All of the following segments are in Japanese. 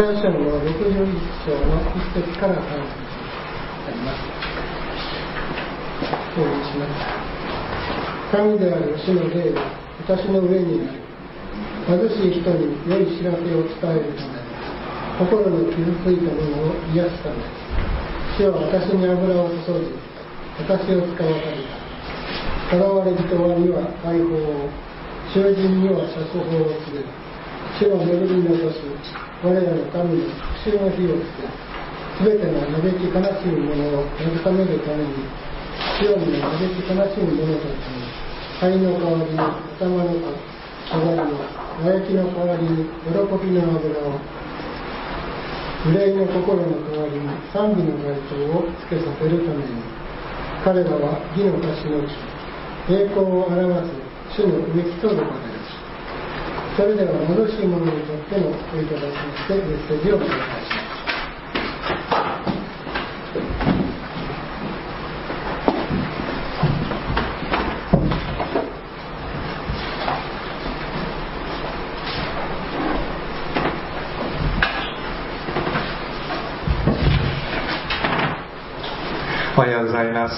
イザヤ書の61章の1節から3節あります。お読みします。神である主の霊は私の上にある。貧しい人に良い知らせを伝えるため、心の傷ついたものを癒すため、主は私に油を注ぎ、私を使わされた。囚われ人には解放を、囚人には釈放を告げる。主の恵みの年、我らの神の復讐の日をつけ、すべての嘆き悲しむ者を慰めるために、シオンの嘆き悲しむ者たちに、灰の代わりに頭の代わりを、唾液の代わりに喜びの油を、憂いの心の代わりに賛美の街灯をつけさせるために、彼らは義の貸しの地、栄光を表す主の植木と呼ばれる。それでは貧しい者にとってのおいただきまして、メッセージをお願いします。 おはようございます。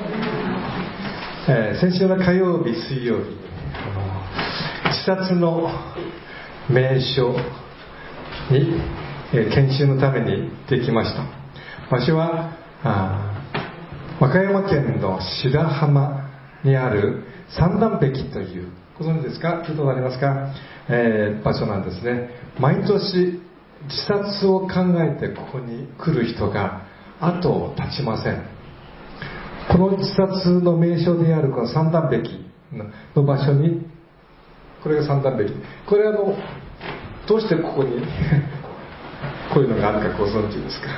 先週の火曜日、水曜日、自殺の名所に、研修のために行ってきました。場所は和歌山県の白浜にある三段壁という、ご存知ですか？聞いたことありますか？場所なんですね。毎年自殺を考えてここに来る人が後を絶ちません。この自殺の名所であるこの三段壁の場所に、これが三段壁、これどうしてここにこういうのがあるかご存知ですか？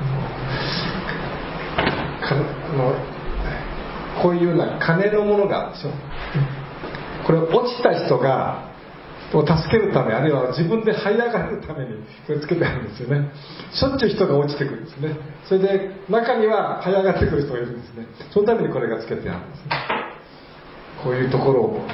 こういうような鐘のものがあるでしょ。これ落ちた人がを助けるため、あるいは自分で這い上がるためにこれつけてあるんですよね。しょっちゅう人が落ちてくるんですね。それで中には這い上がってくる人がいるんですね。そのためにこれがつけてあるんですね。こういうところを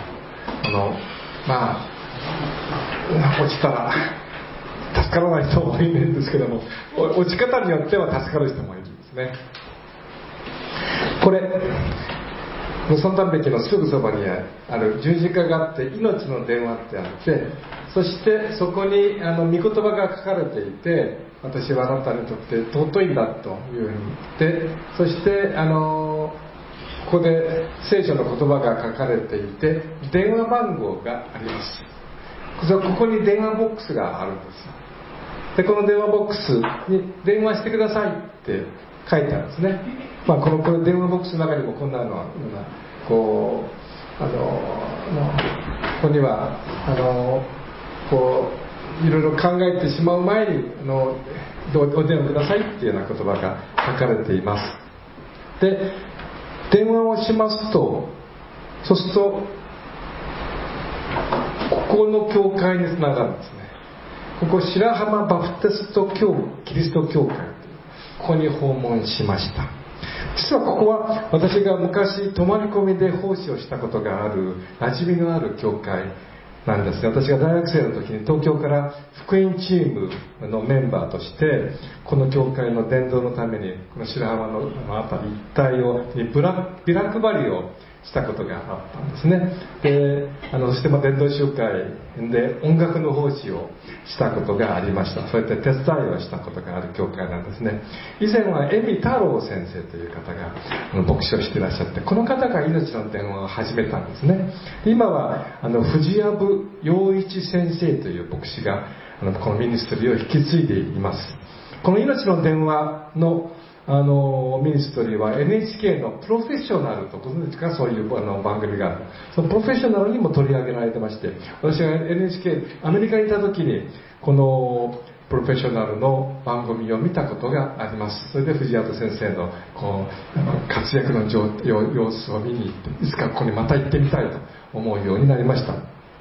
落ちたら助からない人もいるんですけども、落ち方によっては助かる人もいるんですね。これ三段壁のすぐそばにある十字架があって、命の電話ってあって、そしてそこに御言葉が書かれていて、私はあなたにとって尊いんだというふうに言って、そしてここで聖書の言葉が書かれていて、電話番号があります。ここに電話ボックスがあるんですよ。でこの電話ボックスに電話してくださいって書いてあるんですね。この電話ボックスの中にもこんなのはここにはいろいろ考えてしまう前にお電話くださいっていうような言葉が書かれています。で電話をしますと、そうするとここの教会につながるんですね。ここ白浜バプテストキリスト教会、ここに訪問しました。実はここは私が昔泊まり込みで奉仕をしたことがある馴染みのある教会なんですね。私が大学生の時に東京から福音チームのメンバーとしてこの教会の伝道のためにこの白浜の辺り一帯にビラ配りをしたことがあったんですね。でそして伝道集会で音楽の奉仕をしたことがありました。そうやって手伝いをしたことがある教会なんですね。以前は江見太郎先生という方が牧師をしていらっしゃって、この方が命の電話を始めたんですね。今は藤藪陽一先生という牧師がこのミニストリーを引き継いでいます。この命の電話のミニストリーは NHK のプロフェッショナルとご存知ですか？そういう番組がある。そのプロフェッショナルにも取り上げられてまして、私が NHK アメリカにいた時にこのプロフェッショナルの番組を見たことがあります。それで藤藪先生の活躍の様子を見に行って、いつかここにまた行ってみたいと思うようになりました。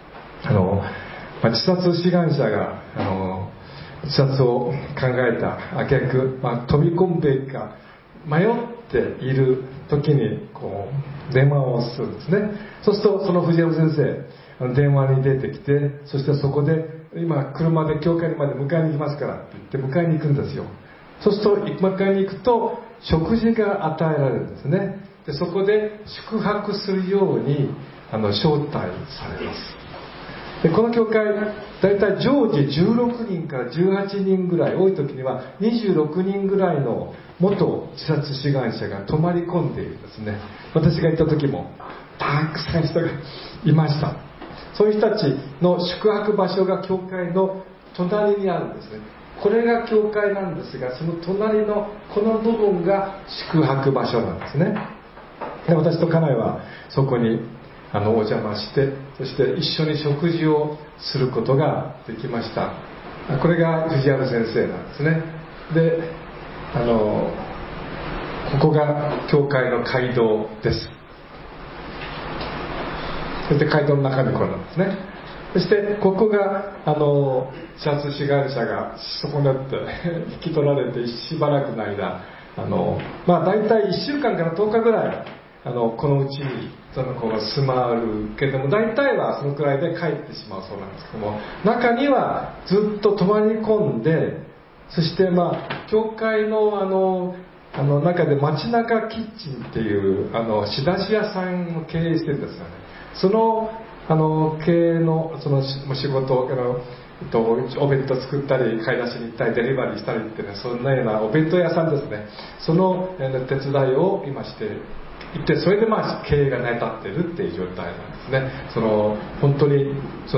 自殺志願者が自殺を考えた挙句、飛び込んでいくか迷っている時に電話をするんですね。そうするとその藤藪先生電話に出てきて、そしてそこで今車で教会にまで迎えに行きますからって言って迎えに行くんですよ。そうすると迎えに行くと食事が与えられるんですね。でそこで宿泊するように招待されます。でこの教会だいたい常時16人から18人ぐらい、多い時には26人ぐらいの元自殺志願者が泊まり込んでいるんですね。私が行った時もたくさん人がいました。そういう人たちの宿泊場所が教会の隣にあるんですね。これが教会なんですが、その隣のこの部分が宿泊場所なんですね。で私と家内はそこにお邪魔して、そして一緒に食事をすることができました。これが藤原先生なんですね。でここが教会の街道です。そして街道の中にこれなんですね。そしてここが自殺志願者がそこにあって引き取られてしばらくの間大体1週間から10日ぐらいこのうちにその子が住まうけども、大体はそのくらいで帰ってしまうそうなんですけども、中にはずっと泊まり込んで、そして教会の中で街中キッチンっていう仕出し屋さんを経営してるんですよね。その経営のその仕事お弁当作ったり買い出しに行ったりデリバリーしたりってね、そんなようなお弁当屋さんですね。その手伝いを今していて、それで経営が成り立っているっていう状態なんですね。本当に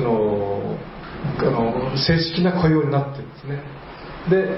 正式な雇用になってるんですね。で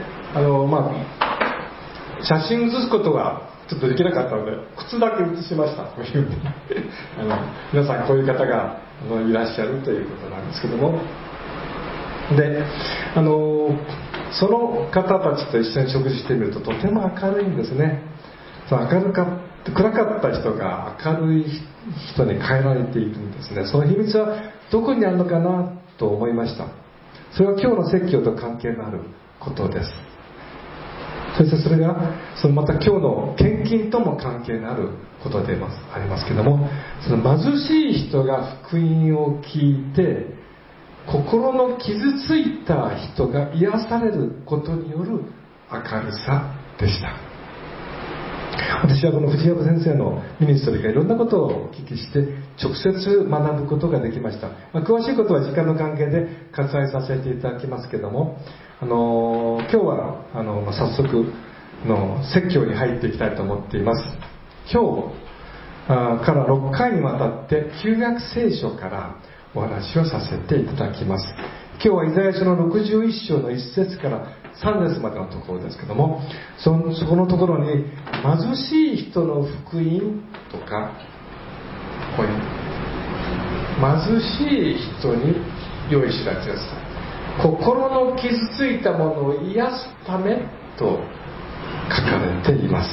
写真写すことがちょっとできなかったので靴だけ写しました。こういうふうに皆さんこういう方がいらっしゃるということなんですけども、でその方たちと一緒に食事してみるととても明るいんですね。暗かった人が明るい人に変えられていくんですね。その秘密はどこにあるのかなと思いました。それは今日の説教と関係のあることです。そしてそれがまた今日の献金とも関係のあることでありますけども、その貧しい人が福音を聞いて心の傷ついた人が癒されることによる明るさでした。私はこの藤山先生のミニストリーがいろんなことをお聞きして直接学ぶことができました。詳しいことは時間の関係で割愛させていただきますけども、今日は早速説教に入っていきたいと思っています。今日から6回にわたって旧約聖書からお話をさせていただきます。今日はイザヤ書の61章の1節から3節までのところですけども、そこのところに貧しい人の福音とか、こういう貧しい人に良い知らせです。心の傷ついたものを癒すためと書かれています。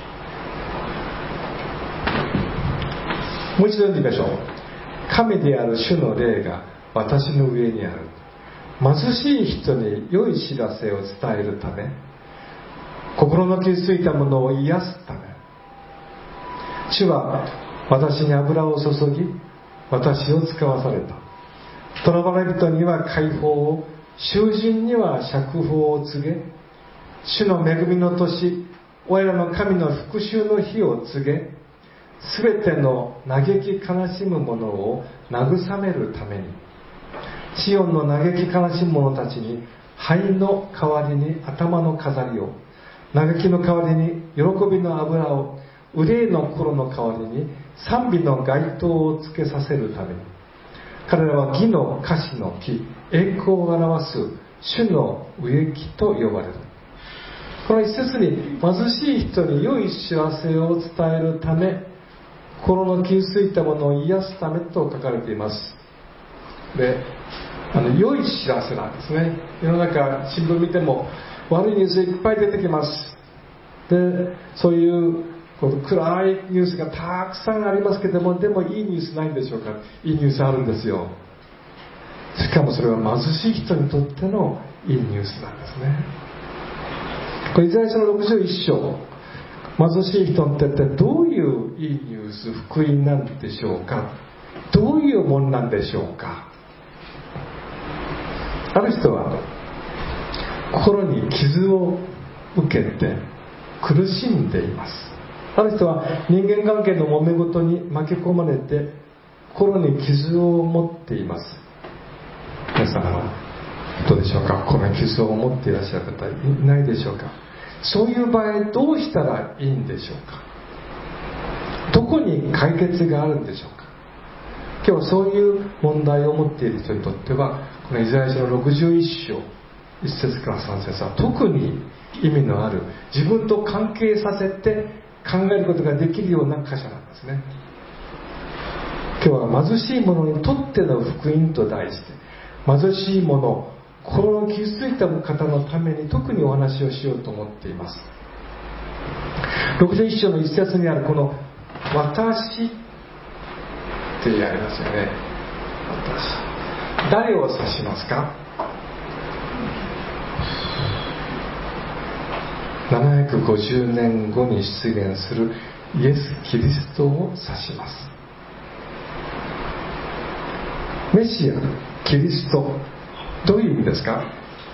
もう一度読んでみましょう。神である主の霊が私の上にある。貧しい人に良い知らせを伝えるため、心の傷ついたものを癒すため、主は私に油を注ぎ私を使わされた。囚われ人には解放を、囚人には釈放を告げ、主の恵みの年、我らの神の復讐の日を告げ、すべての嘆き悲しむ者を慰めるために、シオンの嘆き悲しむ者たちに灰の代わりに頭の飾りを、嘆きの代わりに喜びの油を、憂いの心の代わりに賛美の街灯をつけさせるために、彼らは義の樫の木、栄光を表す主の植木と呼ばれる。この一節に貧しい人に良い知らせを伝えるため、心の傷ついたものを癒すためと書かれています。で、良い知らせなんですね。世の中新聞見ても悪いニュースいっぱい出てきます。で、そういう暗いニュースがたくさんありますけども、でもいいニュースないんでしょうか。いいニュースあるんですよ。しかもそれは貧しい人にとってのいいニュースなんですね。これイザヤ書の61章、貧しい人にとってどういういいニュース、福音なんでしょうか。どういうものなんでしょうか。 ある人は心に傷を受けて苦しんでいます。ある人は人間関係の揉め事に巻き込まれて心に傷を持っています。皆さんはどうでしょうか。心に傷を持っていらっしゃる方いないでしょうか。そういう場合どうしたらいいんでしょうか。どこに解決があるんでしょうか。今日はそういう問題を持っている人にとっては、このイザヤ書の61章1節から3節は特に意味のある、自分と関係させて考えることができるような箇所なんですね。今日は貧しい者にとっての福音と題して、貧しい者、心の傷ついた方のために特にお話をしようと思っています。61章の1節にあるこの私ってありますよね。私、誰を指しますか。750年後に出現するイエス・キリストを指します。メシア、キリスト、どういう意味ですか。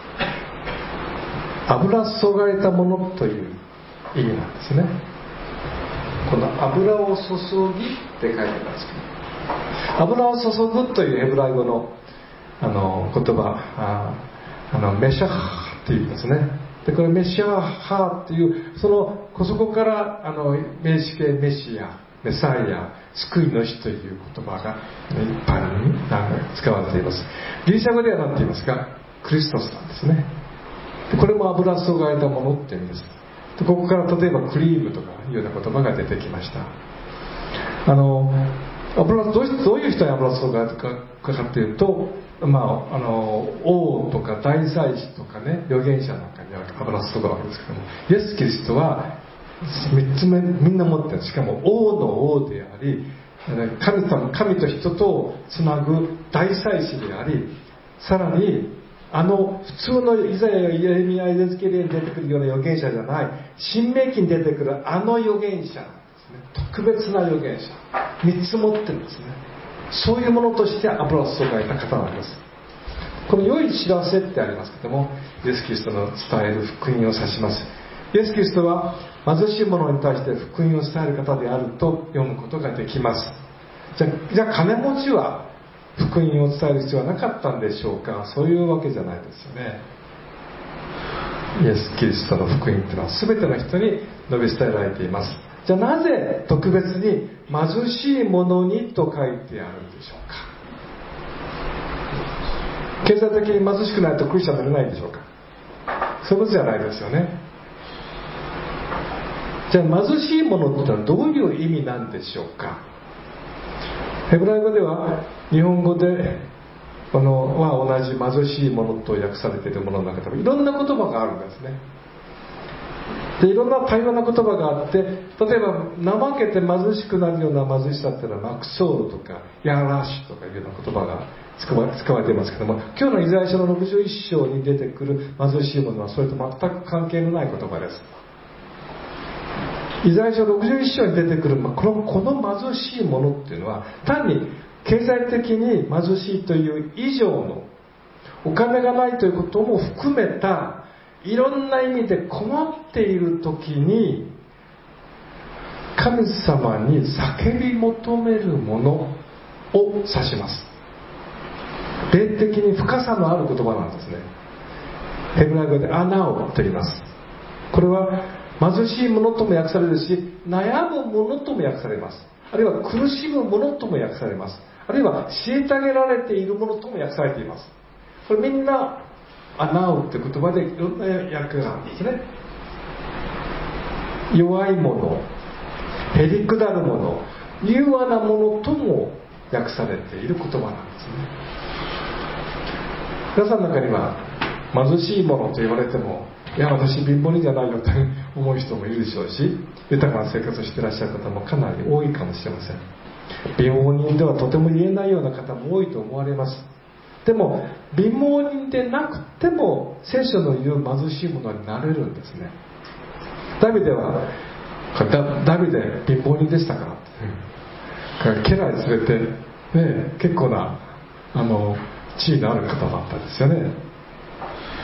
油注がれたものという意味なんですね。この油を注ぎって書いてますけど、油を注ぐというヘブライ語の言葉、メシャハっていうんですね。でこれメシャハっていうそこから名詞形メシア、メサイア、救いの主という言葉が一般に使われています。ギリシャ語では何て言いますか。クリストスなんですね。でこれも油注がれたものって意味です。でここから例えばクリームとかいうような言葉が出てきました。どういう人に油注がれたかというと、王とか大祭司とかね、預言者なんかには油注がるわけですけども、イエス・キリストは3つ目みんな持ってる。しかも王の王であり、神と人とをつなぐ大祭司であり、さらに普通のイザヤやイエレミヤ、エゼキエルに出てくるような預言者じゃない、新明記に出てくる預言者なんですね。特別な預言者3つ持ってるんですね。そういうものとして油を注がれた方なんです。この良い知らせってありますけども、イエス・キリストの伝える福音を指します。イエス・キリストは貧しい者に対して福音を伝える方であると読むことができます。じゃあ金持ちは福音を伝える必要はなかったんでしょうか。そういうわけじゃないですよね。イエス・キリストの福音というのは全ての人に述べ伝えられています。じゃあなぜ特別に貧しい者にと書いてあるんでしょうか。経済的に貧しくないとクリスチャンになれないんでしょうか。そういうことじゃないですよね。じゃあ貧しい者ってのはどういう意味なんでしょうか。ヘブライ語では日本語では同じ貧しい者と訳されているものの中でもいろんな言葉があるんですね。でいろんな多様な言葉があって、例えば怠けて貧しくなるような貧しさっていうのはマクソールとかヤラシュとかいうような言葉が使われていますけども、今日のイザヤ書の61章に出てくる貧しい者はそれと全く関係のない言葉です。イザヤ書61章に出てくるこの貧しい者っていうのは単に経済的に貧しいという以上のお金がないということも含めたいろんな意味で困っている時に神様に叫び求めるものを指します。霊的に深さのある言葉なんですね。ヘブライ語でアナオと言います。これは貧しいものとも訳されるし、悩むものとも訳されます。あるいは苦しむものとも訳されます。あるいは虐げられているものとも訳されています。これみんなアナウって言葉でいろんな訳があるんですね。弱いもの、へりくだるもの、柔和なものとも訳されている言葉なんですね。皆さんの中には貧しいものと言われても、いや私貧乏人じゃないよと思う人もいるでしょうし、豊かな生活をしていらっしゃる方もかなり多いかもしれません。貧乏人ではとても言えないような方も多いと思われます。でも貧乏人でなくても聖書の言う貧しい者になれるんですね。ダビデはダビデ貧乏人でしたから家来連れて、結構な地位のある方だったんですよね。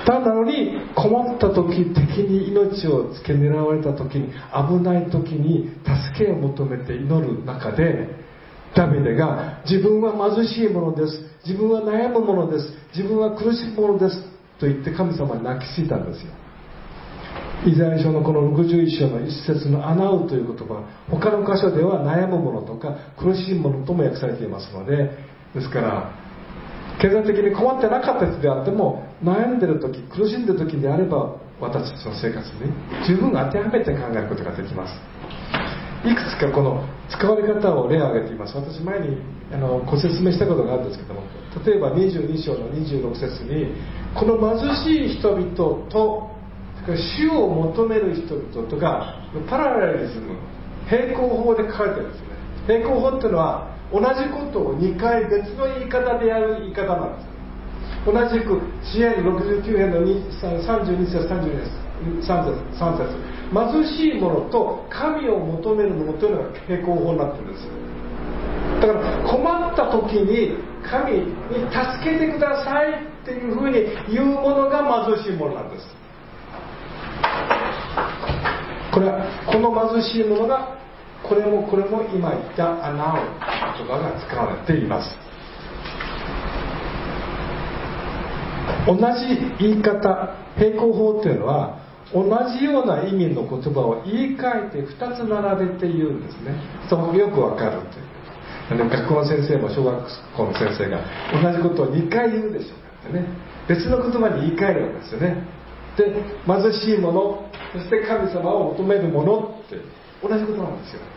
なのに困った時、敵に命を付け狙われた時に、危ない時に助けを求めて祈る中で、ダビデが自分は貧しいものです、自分は悩むものです、自分は苦しむものですと言って神様に泣きついたんですよ。イザヤ書のこの61章の一節の穴うという言葉、他の箇所では悩むものとか苦しいものとも訳されていますので、ですから経済的に困ってなかった人であっても、悩んでる時、苦しんでる時であれば、私たちの生活に十分当てはめて考えることができます。いくつかこの使われ方を例を挙げています。私前にご説明したことがあるんですけども、例えば22章の26節に、この貧しい人々と主を求める人々とかパラレリズム、平行法で書かれてるんですね。平行法っていうのは同じことを2回別の言い方でやる言い方なんです。同じく詩編69編の32節3節、貧しい者と神を求める者というのが平行法になってるんです。だから困った時に神に助けてくださいっていうふうに言うものが貧しい者なんです。この貧しい者がこれも今言ったアナウ言葉が使われています。同じ言い方、平行法というのは同じような意味の言葉を言い換えて2つ並べて言うんですね。そうよくわかるという。学校の先生も小学校の先生が同じことを2回言うでしょうからね。別の言葉に言い換えるわけですよね。で、貧しい者、そして神様を求める者って同じことなんですよ。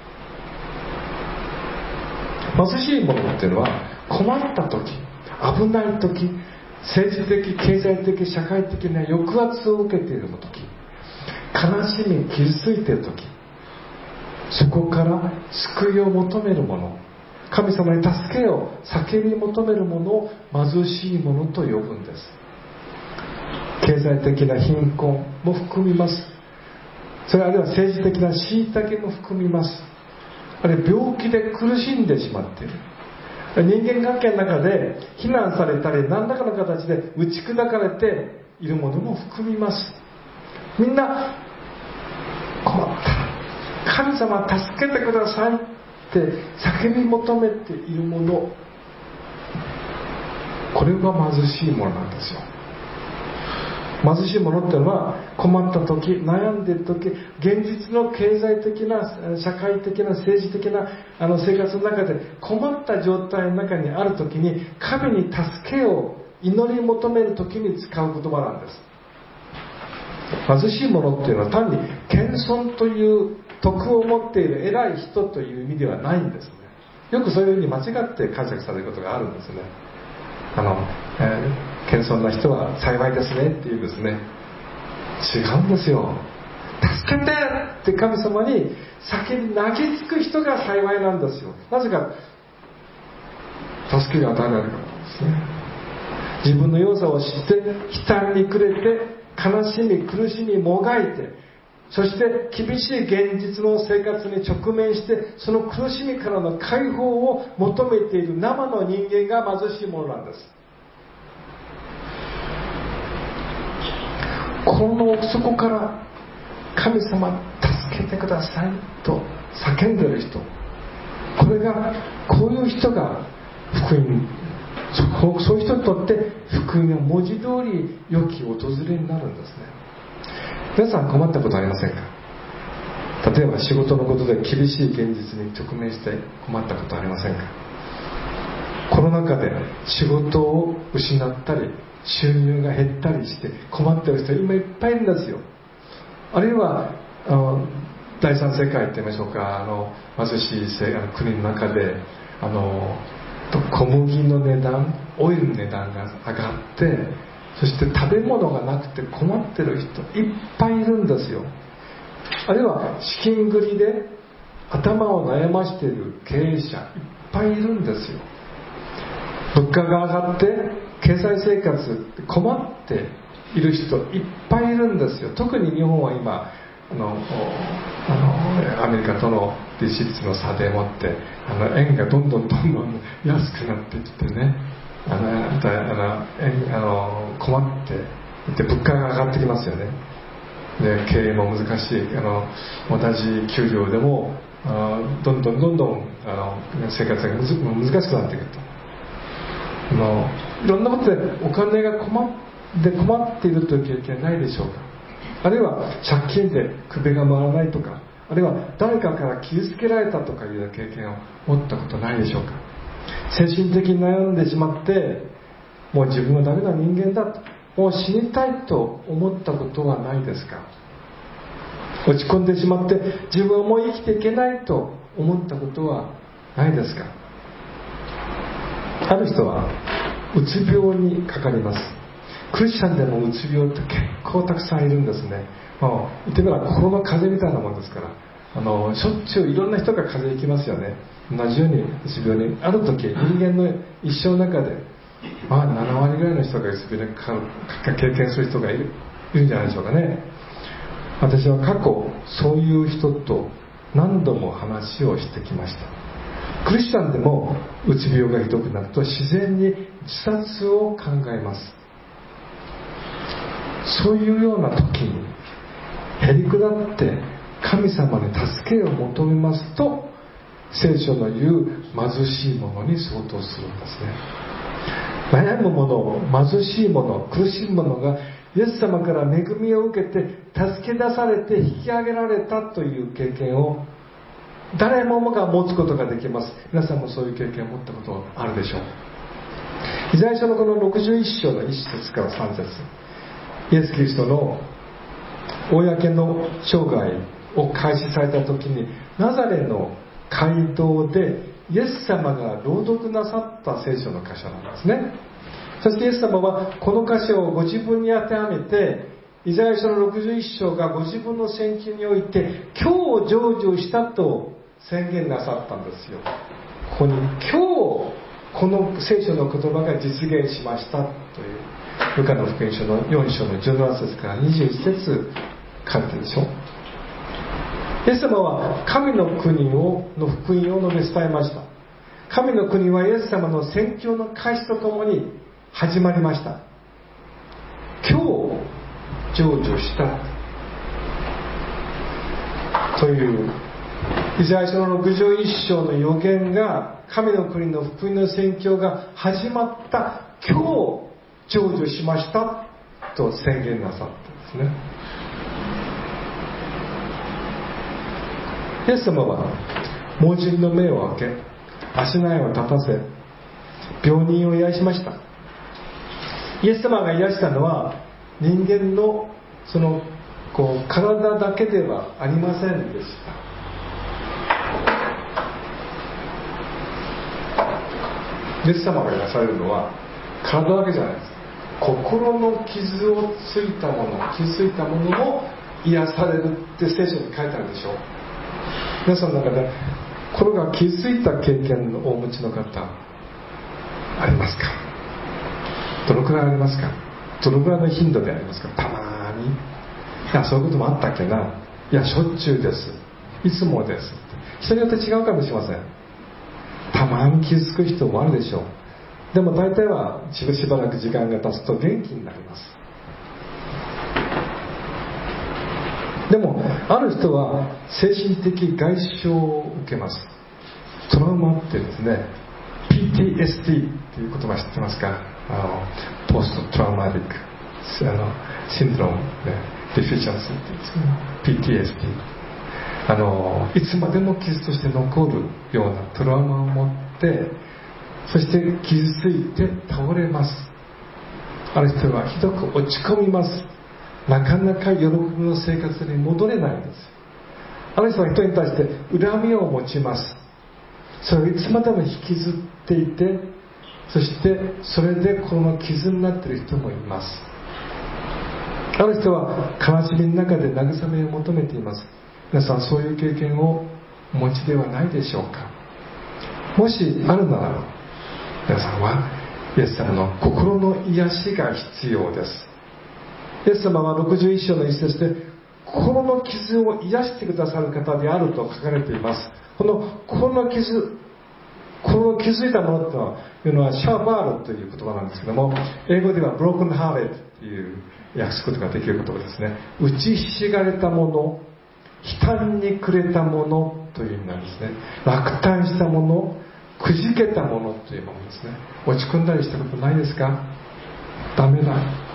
貧しい者っていうのは困った時、危ない時、政治的、経済的、社会的な抑圧を受けている時、悲しみ、傷ついている時、そこから救いを求める者、神様に助けを叫び求める者を貧しい者と呼ぶんです。経済的な貧困も含みます。それあるいは政治的な虐げも含みます。あるいは病気で苦しんでしまっている、人間関係の中で非難されたり何らかの形で打ち砕かれているものも含みます。みんな困った、神様助けてくださいって叫び求めているもの、これが貧しいものなんですよ。貧しいものっていうのは困った時、悩んでいる時、現実の経済的な社会的な政治的な生活の中で困った状態の中にある時に神に助けを祈り求める時に使う言葉なんです。貧しいものっていうのは単に謙遜という徳を持っている偉い人という意味ではないんですね。よくそういうふうに間違って解釈されることがあるんですね。謙遜な人は幸いですねっていうんですね。違うんですよ。助けてって神様に叫び泣きつく人が幸いなんですよ。なぜか助けが与えられるからですね。自分の弱さを知って悲嘆に暮れて悲しみ苦しみもがいて、そして厳しい現実の生活に直面してその苦しみからの解放を求めている生の人間が貧しいものなんです。この奥底から神様助けてくださいと叫んでいる人、こういう人が福音、そういう人にとって福音は文字通り良き訪れになるんですね。皆さん困ったことありませんか？例えば仕事のことで厳しい現実に直面して困ったことありませんか？コロナ禍で仕事を失ったり収入が減ったりして困っている人今いっぱいいるんですよ。あるいは第三世界って言いましょうか、貧しい国の中で小麦の値段、オイルの値段が上がって、そして食べ物がなくて困ってる人いっぱいいるんですよ。あるいは資金繰りで頭を悩ましている経営者いっぱいいるんですよ。物価が上がって経済生活困っている人いっぱいいるんですよ。特に日本は今アメリカとの利子率の差でもって円がどんどん安くなってきてね、困ってで物価が上がってきますよね。で経営も難しい、同じ給料でもどんどん生活が難しくなっていくと、いろんなことでお金が困っているという経験ないでしょうか。あるいは借金で首が回らないとか、あるいは誰かから傷つけられたとかいう経験を持ったことないでしょうか。精神的に悩んでしまって、もう自分はダメな人間だと、もう死にたいと思ったことはないですか。落ち込んでしまって自分はもう生きていけないと思ったことはないですか。ある人はうつ病にかかります。クリスチャンでもうつ病って結構たくさんいるんですね。言ってみれば心の風邪みたいなもんですから、しょっちゅういろんな人が風邪ひきますよね。同じようにうつ病にある時、人間の一生の中で7割ぐらいの人がうつ病に経験する人がいるんじゃないでしょうかね。私は過去そういう人と何度も話をしてきました。クリスチャンでもうつ病がひどくなると自然に自殺を考えます。そういうような時にへりくだって神様に助けを求めますと、聖書の言う貧しい者に相当するんですね。悩む者、貧しい者、苦しい者がイエス様から恵みを受けて助け出されて引き上げられたという経験を誰もが持つことができます。皆さんもそういう経験を持ったことあるでしょう。イザヤ書のこの61章の1節から3節、イエス・キリストの公の生涯を開始された時にナザレの街道でイエス様が朗読なさった聖書の箇所なんですね。そしてイエス様はこの箇所をご自分に当てはめて、イザヤ書の61章がご自分の宣教において今日成就したと宣言なさったんですよ。ここに今日この聖書の言葉が実現しましたというルカの福音書の4章の17節から21節書いてるでしょ。イエス様は神の国の福音を述べ伝えました。神の国はイエス様の宣教の開始とともに始まりました。今日成就したというイザヤ書の61章の予言が、神の国の福音の宣教が始まった今日成就しましたと宣言なさったんですね。イエス様は盲人の目を開け、足苗を立たせ、病人を癒しました。イエス様が癒したのは人間の体だけではありませんでした。イエス様が癒されるのは体だけじゃないです。心の傷をついたもの、傷ついたものも癒されるって聖書に書いてあるでしょう。皆さんの中で心が傷ついた経験をお持ちの方ありますか？どのくらいありますか？どのくらいの頻度でありますか？たまに、いやそういうこともあったっけな、いやしょっちゅうです、いつもです。人によって違うかもしれません。たまに傷つく人もあるでしょう。でも大体はしばらく時間が経つと元気になります。でもある人は精神的外傷を受けます。トラウマってですね、 PTSD っていう言葉知ってますか？ポストトラウマティックシンドローム、ディフィシャンシーっていうんですけど PTSD、いつまでも傷として残るようなトラウマを持って、そして傷ついて倒れます。ある人はひどく落ち込みます。なかなか喜びの生活に戻れないんです。ある人は人に対して恨みを持ちます。それをいつまでも引きずっていて、そしてそれでこの傷になっている人もいます。ある人は悲しみの中で慰めを求めています。皆さんそういう経験をお持ちではないでしょうか？もしあるならば、皆さんはイエス様の心の癒しが必要です。イエス様は61章の一節で心の傷を癒してくださる方であると書かれています。この心の傷ついたものというのはシャーバールという言葉なんですけども、英語ではブロークンハーレット、 っていう訳すことができる言葉ですね。打ちひしがれたもの、悲嘆に暮れたものという意味なんですね。落胆したもの、くじけたものというものですね。落ち込んだりしたことないですか？ダメだ、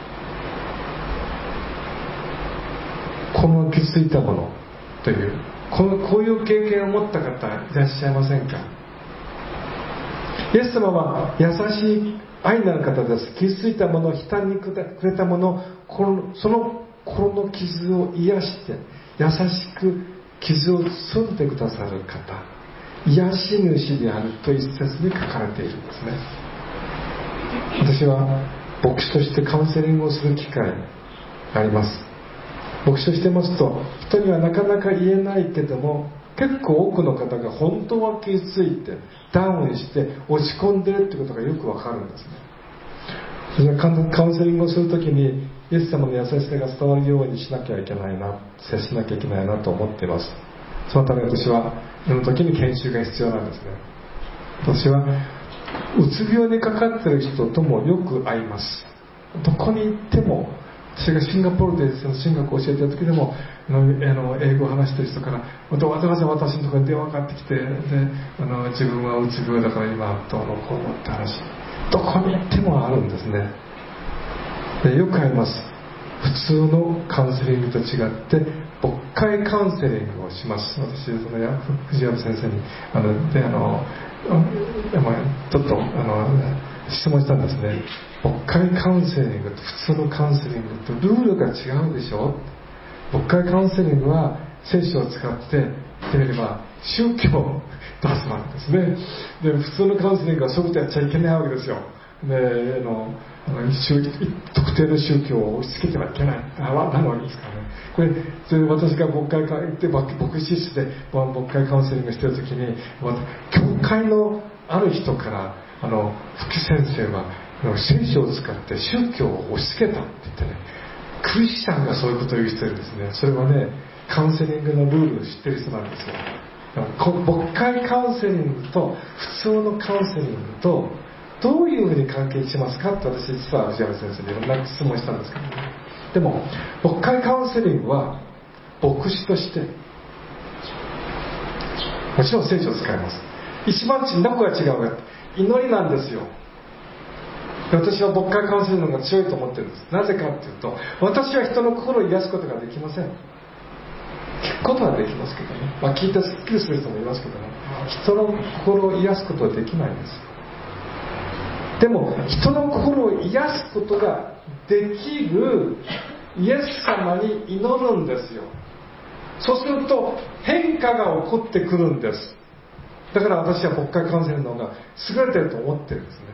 この傷ついたものというこういう経験を持った方いらっしゃいませんか？イエス様は優しい愛なる方です。傷ついたもの、悲嘆に暮れたもの、その心の傷を癒して優しく傷を包んでくださる方、癒し主であると一節に書かれているんですね。私は牧師としてカウンセリングをする機会があります。牧師としてますと、人にはなかなか言えないけども、結構多くの方が本当は傷ついてダウンして落ち込んでるってことがよくわかるんですね。それはカウンセリングをするときにイエス様の優しさが伝わるようにしなきゃいけないな、接しなきゃいけないなと思っています。そのため私はその時に研修が必要なんですね。私はうつ病にかかっている人ともよく会います。どこに行っても、私がシンガポールで神学を教えている時でも英語を話している人からわざわざ私のところに電話がかかってきて、で自分はうつ病だから今どうのこうのって話、どこに行ってもあるんですね。でよくあります。普通のカウンセリングと違って牧会カウンセリングをします。私藤原先生にちょっと質問したんですね。牧会カウンセリングと普通のカウンセリングとルールが違うでしょ。牧会カウンセリングは聖書を使って言ってみれば宗教を出すわけですね。で普通のカウンセリングはそういうことやっちゃいけないわけですよ。で特定の宗教を押し付けてはいけないなるわけですからね。これそれで私が牧会行って牧師室で牧会カウンセリングしている時に、教会のある人から副先生は聖書を使って宗教を押し付けたって言ってね、クリスチャンがそういうことを言う人いるんですね。それはね、カウンセリングのルールを知ってる人なんですよ。牧会カウンセリングと普通のカウンセリングとどういうふうに関係しますかって私実は藤原先生にいろんな質問したんですけど、ね、でも牧会カウンセリングは牧師としてもちろん聖書を使います。一番どこが違うか、祈りなんですよ。私は牧会カウンセリングの方が強いと思ってるんです。なぜかっていうと、私は人の心を癒すことができません。聞くことはできますけどね、聞いてスッキリする人もいますけどね、人の心を癒すことはできないんです。でも人の心を癒すことができるイエス様に祈るんですよ。そうすると変化が起こってくるんです。だから私は牧会カウンセリングの方が優れてると思ってるんですね。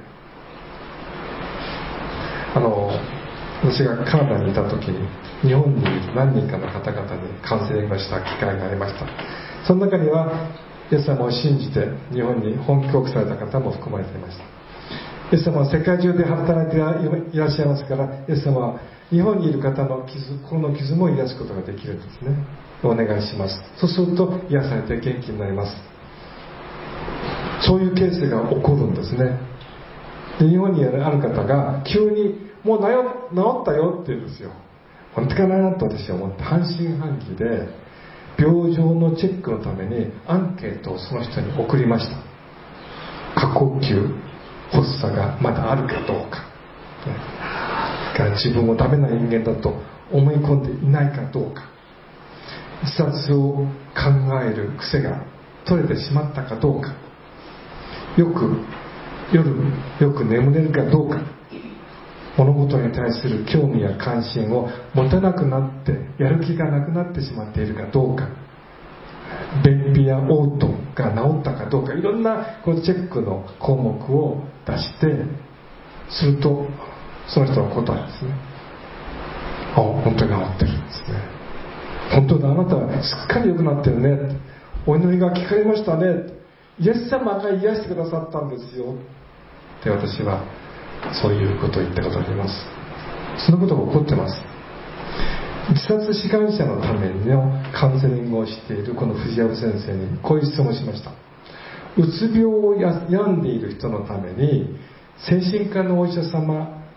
私がカナダにいた時に日本に何人かの方々にカウンセリングをした機会がありました。その中にはイエス様を信じて日本に本帰国された方も含まれていました。イエス様は世界中で働いていらっしゃいますから、イエス様は日本にいる方の心の傷も癒すことができるんですね。お願いします。そうすると癒されて元気になります。そういうケースが起こるんですね。で日本にある方が急にもう治ったよって言うんですよ。本当かなと私は思って半信半疑で病状のチェックのためにアンケートをその人に送りました。過呼吸発作がまだあるかどうか、自分をダメな人間だと思い込んでいないかどうか、自殺を考える癖が取れてしまったかどうか、夜よく眠れるかどうか、物事に対する興味や関心を持たなくなってやる気がなくなってしまっているかどうか、便秘や嘔吐が治ったかどうか、いろんなこのチェックの項目を出してすると、その人の答えですね、本当に治ってるんですね。本当だ、あなたはすっかり良くなってるね、お祈りが聞かれましたね、イエス様が癒してくださったんですよって私はそういうことを言ったことがあります。そのことが起こってます。自殺志願者のためのカウンセリングをしているこの藤原先生にこういう質問をしました。うつ病を病んでいる人のために精神科のお医者様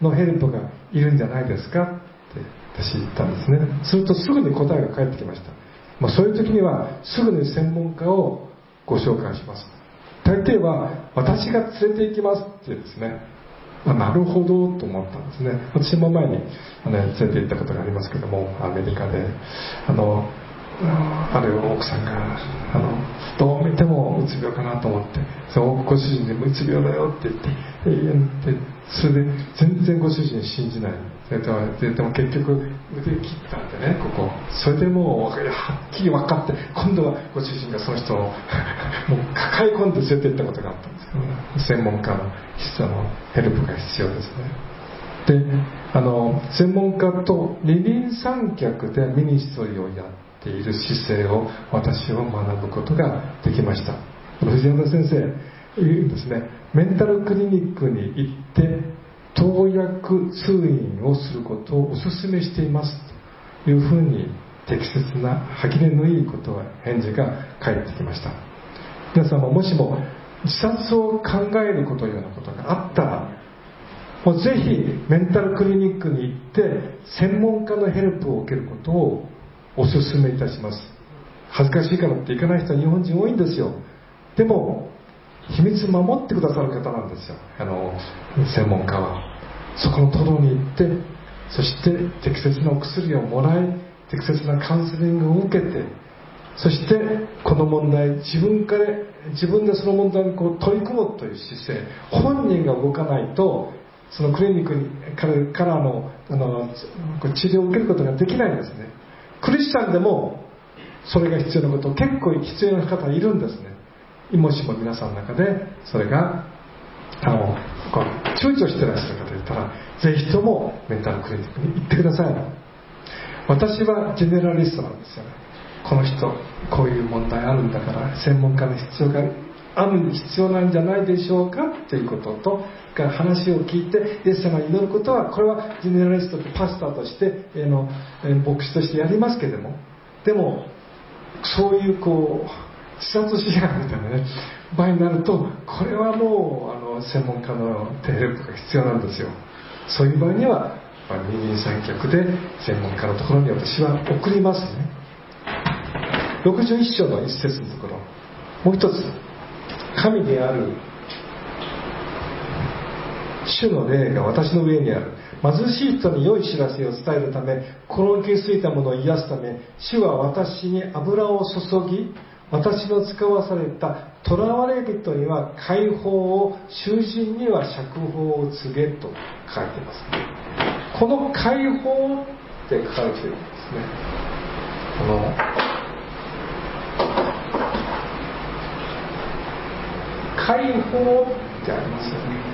のヘルプがいるんじゃないですかって私言ったんですね。するとすぐに答えが返ってきました。そういう時にはすぐに専門家をご紹介します。大抵は私が連れて行きますってですね、なるほどと思ったんですね。私も前に連れて行ったことがありますけども、アメリカである奥さんがどう見てもうつ病かなと思って、ご主人にもうつ病だよって言ってそれで全然ご主人信じない。でも結局腕切ったんでね、それでもうはっきり分かって、今度はご主人がその人をもう抱え込んで連れて行ったことがあったんですけどね。専門家のヘルプが必要ですね。で専門家と二人三脚でミニストリーをやっている姿勢を私は学ぶことができました。藤山先生言うんですね。メンタルクリニックに行って投薬通院をすることをお勧めしていますというふうに適切な歯切れのいいことは返事が返ってきました。皆さんももしも自殺を考えることようなことがあったら、もうぜひメンタルクリニックに行って専門家のヘルプを受けることをお勧めいたします。恥ずかしいからって行かない人は日本人多いんですよ。でも秘密守ってくださる方なんですよ、専門家は。そこのトロに行って、そして適切なお薬をもらい、適切なカウンセリングを受けて、そしてこの問題自分でその問題に取り組むという姿勢、本人が動かないとそのクリニックにからの治療を受けることができないんですね。クリスチャンでもそれが必要なこと、結構必要な方いるんですね。もしも皆さんの中でそれが躊躇してらっしゃる方いたら、ぜひともメンタルクリニックに行ってください。私はジェネラリストなんですよね。この人こういう問題あるんだから専門家の必要なんじゃないでしょうかっていうことと話を聞いて、イエス様に祈ることは、これはジェネラリストとパスターとして牧師としてやりますけれども、でもそういう自殺志願みたいなね場合になると、これはもう専門家のヘルプが必要なんですよ。そういう場合には二人三脚で専門家のところに私は送りますね。61章の一節のところ、もう一つ、神である主の霊が私の上にある。貧しい人に良い知らせを伝えるため、心の傷ついたものを癒すため、主は私に油を注ぎ、私の使わされた囚われ人には解放を、囚人には釈放を告げと書いています。この解放って書かれているんですね。解放ってありますよね。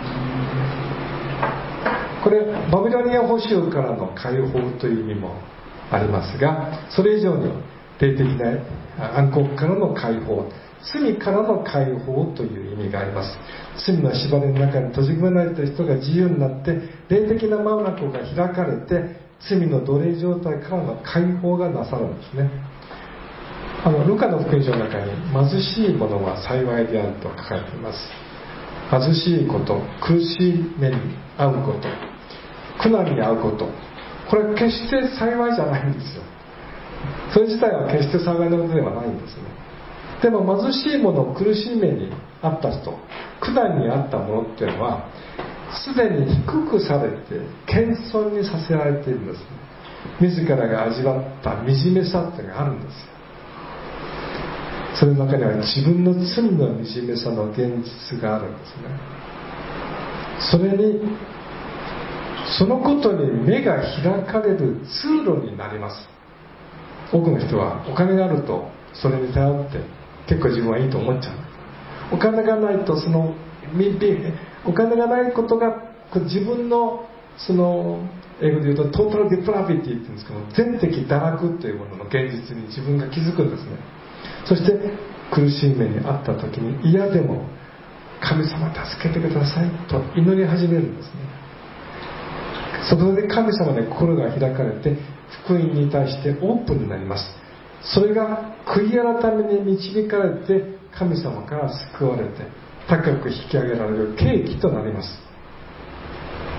これバビロニア捕囚からの解放という意味もありますが、それ以上に霊的な暗黒からの解放、罪からの解放という意味があります。罪の縛りの中に閉じ込められた人が自由になって、霊的な眼が開かれて、罪の奴隷状態からの解放がなさるんですね。ルカの福音書の中に、貧しい者は幸いであると書かれています。貧しいこと、苦しい目に遭うこと、苦難に遭うこと、これは決して幸いじゃないんですよ。それ自体は決して幸いなことではないんですね。でも貧しい者、苦しい目に遭った人、苦難に遭った者っていうのは、すでに低くされて謙遜にさせられているんですね。自らが味わった惨めさっていうのがあるんですよ。それの中には自分の罪の惨めさの現実があるんですね。そのことに目が開かれる通路になります。多くの人はお金があるとそれに頼って結構自分はいいと思っちゃう。お金がないとお金がないことが自分の英語で言うとトータルディプラビティって言うんですけど、全的堕落というものの現実に自分が気づくんですね。そして苦しい目に遭った時に嫌でも神様助けてくださいと祈り始めるんですね。そこで神様に心が開かれて福音に対してオープンになります。それが悔い改めに導かれて神様から救われて高く引き上げられる契機となります。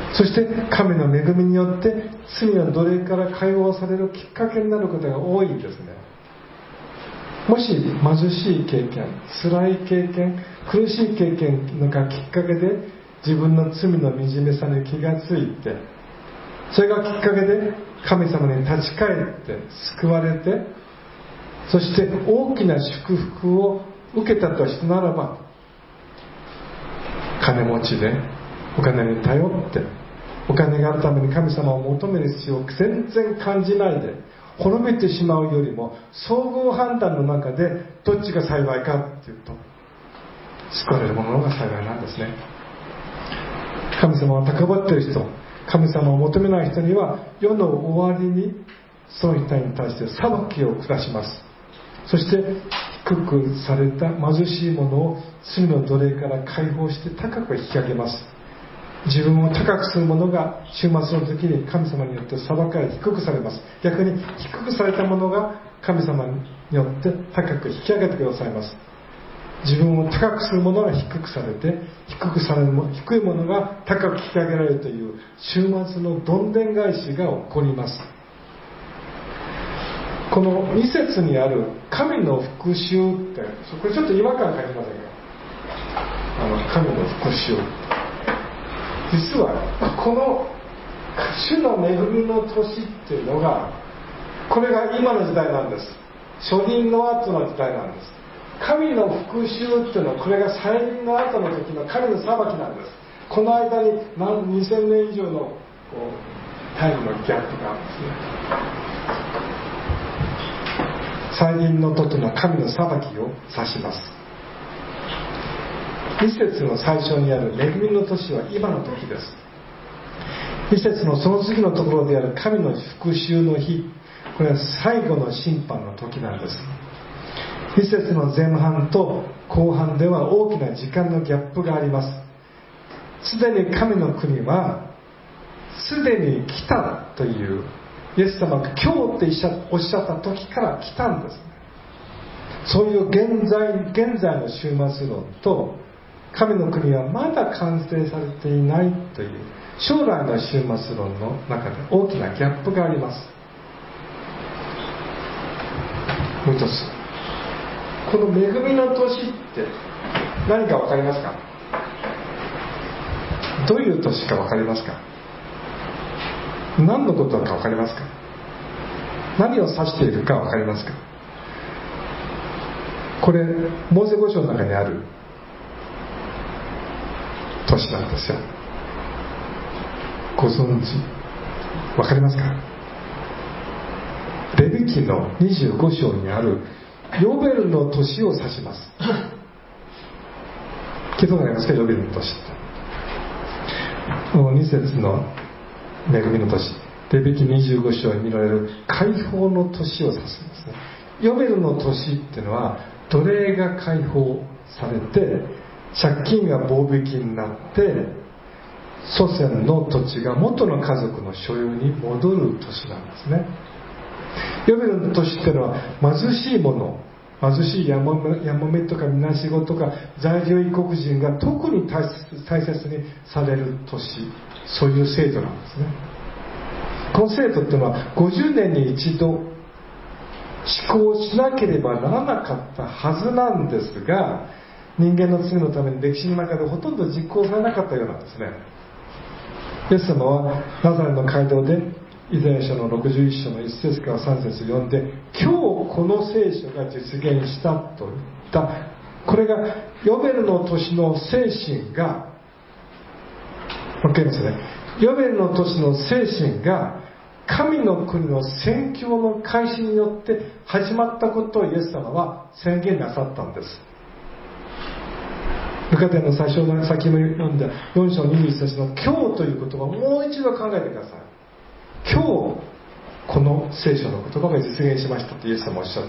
そして神の恵みによって罪の奴隷から解放されるきっかけになることが多いんですね。もし貧しい経験、辛い経験、苦しい経験がきっかけで自分の罪の惨めさに気がついて、それがきっかけで神様に立ち返って救われて、そして大きな祝福を受けたとしたならば、金持ちでお金に頼ってお金があるために神様を求める必要を全然感じないで滅びてしまうよりも、総合判断の中でどっちが幸いかっていうと、救われる者の方が幸いなんですね。神様を高ぶっている人、神様を求めない人には世の終わりにその人に対して裁きを下します。そして低くされた貧しい者を罪の奴隷から解放して高く引き上げます。自分を高くする者が終末の時に神様によって裁かれ低くされます。逆に低くされた者が神様によって高く引き上げてくださいます。自分を高くする者が低くされて、低い者が高く引き上げられるという終末のどんでん返しが起こります。この2節にある神の復讐って、これちょっと違和感感じませんか？神の復讐、実はこの主の恵みの年っていうのが、これが今の時代なんです。初任の後の時代なんです。神の復讐っていうのは、これが再臨の後の時の神の裁きなんです。この間に2000年以上のタイムのギャップがあるんですね。再臨の時の神の裁きを指します。2節の最初にある恵みの年は今の時です。2節のその次のところである神の復讐の日、これは最後の審判の時なんです。2節の前半と後半では大きな時間のギャップがあります。すでに神の国はすでに来たというイエス様が今日っておっしゃった時から来たんです。そういう現在の終末論と、神の国はまだ完成されていないという将来の終末論の中で大きなギャップがあります。もう一つ、この恵みの年って何か分かりますか？どういう年か分かりますか？何のことか分かりますか？何を指しているか分かりますか？これモーセ五章の中にある年なんですよ。ご存知、分かりますか？レビ記の25章にあるヨベルの年を指します。聞いたことありますか？ヨベルの年って2節の恵みの年、レビ記25章に見られる解放の年を指すんですね。ヨベルの年っていうのは、奴隷が解放されて借金が棒引きになって祖先の土地が元の家族の所有に戻る年なんですね。ヨベルの年っていうのは、貧しい者、貧しいやもめとかみなしごとか在留異国人が特に大切にされる年、そういう制度なんですね。この制度っていうのは50年に一度施行しなければならなかったはずなんですが、人間の罪のために歴史の中でほとんど実行されなかったようなんですね。イエス様はナザレの街道でイザヤ書の61章の1節から3節読んで、今日この聖書が実現したと言った、これがヨベルの年の精神が、わかりますね。ヨベルの年の精神が神の国の宣教の開始によって始まったことをイエス様は宣言なさったんです。ルカ伝の最初の先も読んだ4章21節の今日という言葉をもう一度考えてください。今日この聖書の言葉が実現しましたとイエス様はおっしゃった。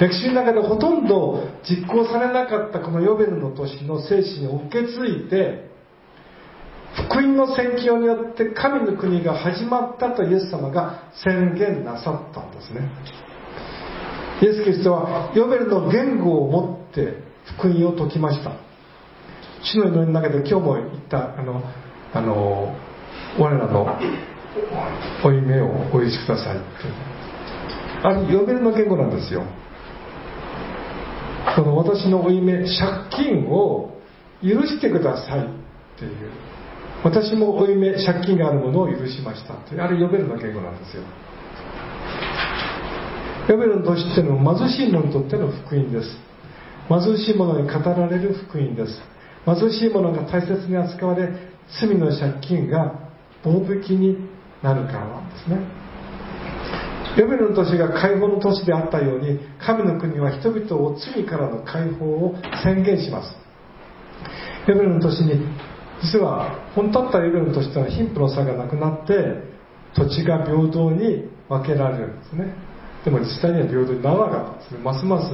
歴史の中でほとんど実行されなかったこのヨベルの年の精神を受け継いで、福音の宣教によって神の国が始まったとイエス様が宣言なさったんですね。イエス・キリストはヨベルの言語を持って福音を説きました。主の祈りの中で今日も言った我らの負い目をお許しください。あれヨベルの言語なんですよ。この私の負い目、借金を許してくださいっていう、私も負い目、借金があるものを許しましたっていう、あれヨベルの言語なんですよ。ヨベルの年っていうのは貧しい者にとっての福音です。貧しい者に語られる福音です。貧しい者が大切に扱われ、罪の借金が棒引きになるからなんですね。ヨベルの年が解放の年であったように、神の国は人々を罪からの解放を宣言します。ヨベルの年に、実は本当だったらヨベルの年というのは貧富の差がなくなって土地が平等に分けられるんですね。でも実際には平等にならなかったですね。ますます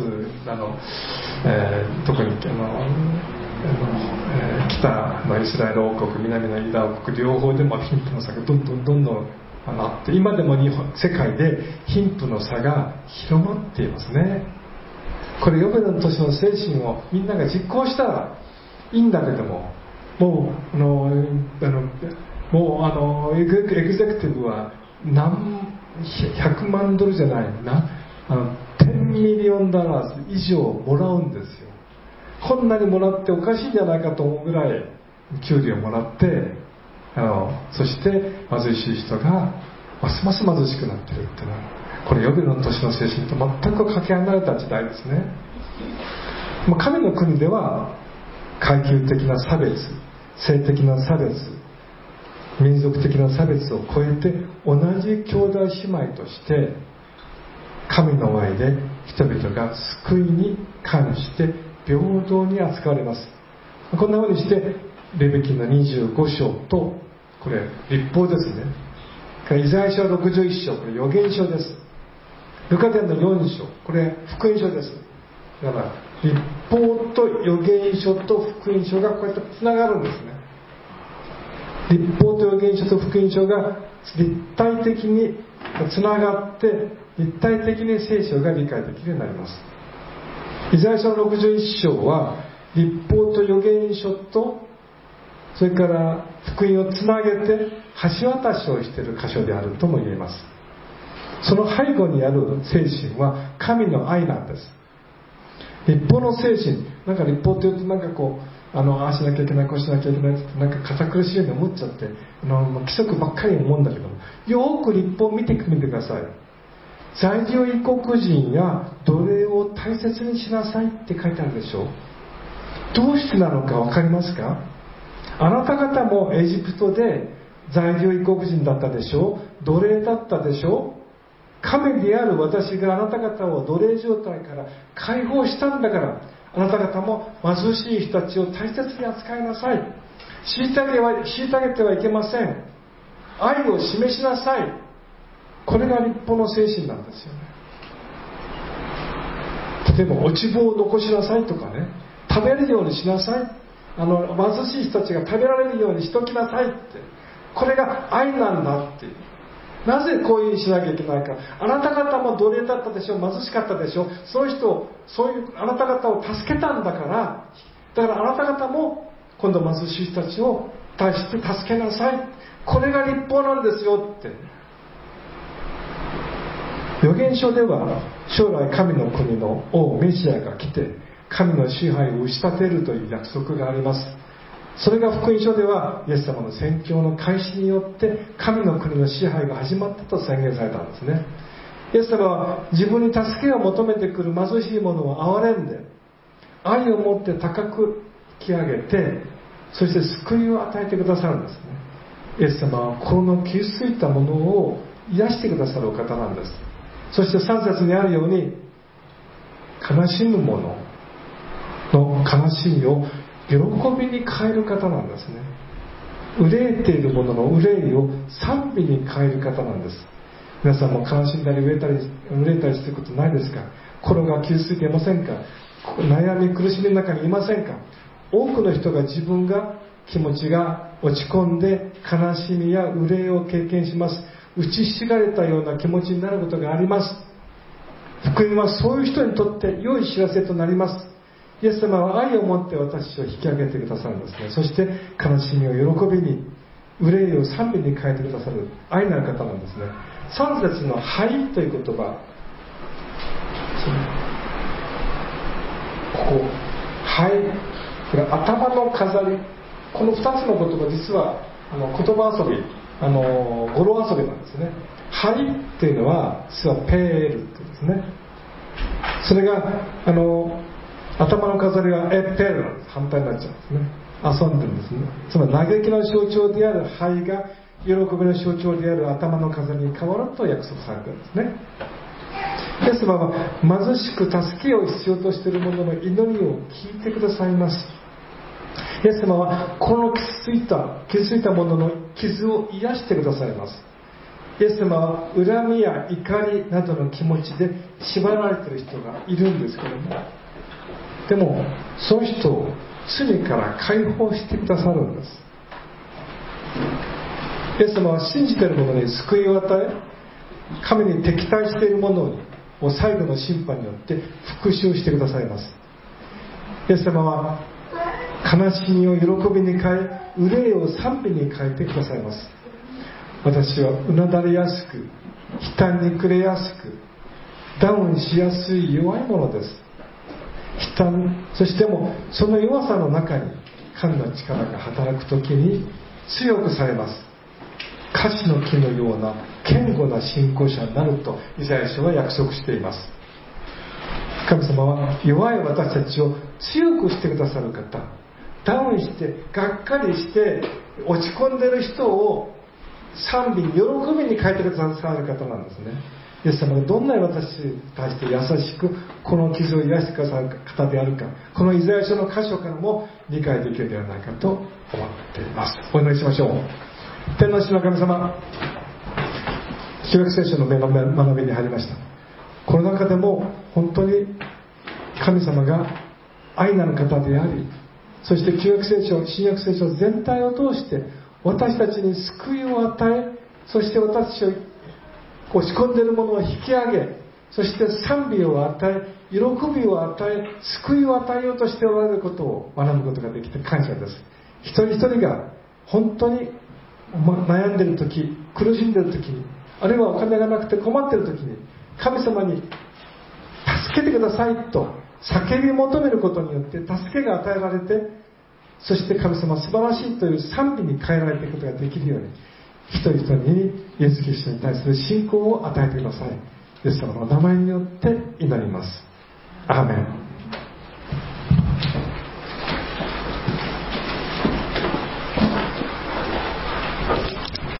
特に北のイスラエル王国、南のユダ王国両方でも貧富の差がどんどんあって、今でも世界で貧富の差が広まっていますね。これヨベルの年の精神をみんなが実行したらいいんだけども、もうエグゼクティブは100万ドルじゃないな、10ミリオンダラーズ以上もらうんですよ。こんなにもらっておかしいんじゃないかと思うぐらい給料もらって、そして貧しい人がますます貧しくなっているっていうのは、これヨベルの年の精神と全くかけ離れた時代ですね。神の国では階級的な差別、性的な差別、民族的な差別を超えて同じ兄弟姉妹として神の前で人々が救いに関して平等に扱われます。こんな風にしてレビ記の25章と、これ律法ですね。イザヤ書61章、これ預言書です。ルカ伝の4章、これ福音書です。だから律法と預言書と福音書がこうやってつながるんですね。律法と預言書と福音書が立体的につながって、立体的に聖書が理解できるようになります。イザヤ書の61章は律法と預言書とそれから福音をつなげて橋渡しをしている箇所であるとも言えます。その背後にある精神は神の愛なんです。律法の精神、なんか律法というとなんかこうああしなきゃいけない、こうしなきゃいけないってなんか堅苦しいように思っちゃって規則ばっかり思うんだけども、よく律法を見てみてください。在留異国人や奴隷を大切にしなさいって書いてあるでしょ。どうしてなのか分かりますか？あなた方もエジプトで在留異国人だったでしょ、奴隷だったでしょ。神である私があなた方を奴隷状態から解放したんだから、あなた方も貧しい人たちを大切に扱いなさい。虐げてはいけません。愛を示しなさい。これが律法の精神なんですよね。例えば落ち棒を残しなさいとかね、食べるようにしなさい、貧しい人たちが食べられるようにしときなさいって、これが愛なんだっていう。なぜこういうふうにしなきゃいけないか。あなた方も奴隷だったでしょ、貧しかったでしょ、そういうあなた方を助けたんだから、だからあなた方も今度貧しい人たちを対して助けなさい。これが律法なんですよって。預言書では将来神の国の王メシアが来て神の支配を打ち立てるという約束があります。それが福音書ではイエス様の宣教の開始によって神の国の支配が始まったと宣言されたんですね。イエス様は自分に助けを求めてくる貧しい者を憐れんで愛を持って高く引き上げて、そして救いを与えてくださるんですね。イエス様は心の傷ついたものを癒してくださるお方なんです。そして3節にあるように、悲しむ者の悲しみを喜びに変える方なんですね。憂いている者の憂いを賛美に変える方なんです。皆さんも悲しんだり憂いたりすることないですか？心が傷ついていませんか？悩み苦しみの中にいませんか？多くの人が自分が気持ちが落ち込んで悲しみや憂いを経験します。打ちひしがれたような気持ちになることがあります。福音はそういう人にとって良い知らせとなります。イエス様は愛を持って私を引き上げてくださるんですね。そして悲しみを喜びに、 憂いを賛美に変えてくださる愛なる方なんですね。3節の灰という言葉、ここ灰、これ頭の飾り、この2つの言葉、実は言葉遊び、語呂遊びなんですね。灰っていうのは実はペールってですね。それが頭の飾りがペールなんです。反対になっちゃうんですね。遊んでるんですね。つまり嘆きの象徴である灰が喜びの象徴である頭の飾りに変わると約束されているんですね。イエス様は貧しく助けを必要としている者の祈りを聞いてくださいます。イエス様はこの傷ついた者の傷を癒してくださいます。イエス様は恨みや怒りなどの気持ちで縛られている人がいるんですけども、でもその人を罪から解放してくださるんです。イエス様は信じている者に救いを与え、神に敵対している者を最後の審判によって復讐してくださいます。イエス様は悲しみを喜びに変え、憂いを賛美に変えてくださいます。私はうなだれやすく、悲嘆に暮れやすく、ダウンしやすい弱いものです。悲嘆、そしてもその弱さの中に神の力が働くときに強くされます。カシの木のような堅固な信仰者になるとイザヤ書は約束しています。神様は弱い私たちを強くしてくださる方、ダウンしてがっかりして落ち込んでいる人を賛美に喜びに変えてくださる方なんですね。イエス様がどんな私に対して優しくこの傷を癒してくださる方であるか、このイザヤ書の箇所からも理解できるではないかと思っています。お祈りしましょう。天の父の神様、旧約聖書の学びに入りました。この中でも本当に神様が愛なる方であり、そして旧約聖書、新約聖書全体を通して私たちに救いを与え、そして私たちを落ち込んでいるものを引き上げ、そして賛美を与え、喜びを与え、救いを与えようとしておられることを学ぶことができて感謝です。一人一人が本当に悩んでいる時、苦しんでいる時に、あるいはお金がなくて困っている時に、神様に助けてくださいと叫び求めることによって助けが与えられて、そして神様素晴らしいという賛美に変えられていくことができるように、一人一人にイエス・キリストに対する信仰を与えてください。イエス様の名前によって祈ります。アーメン。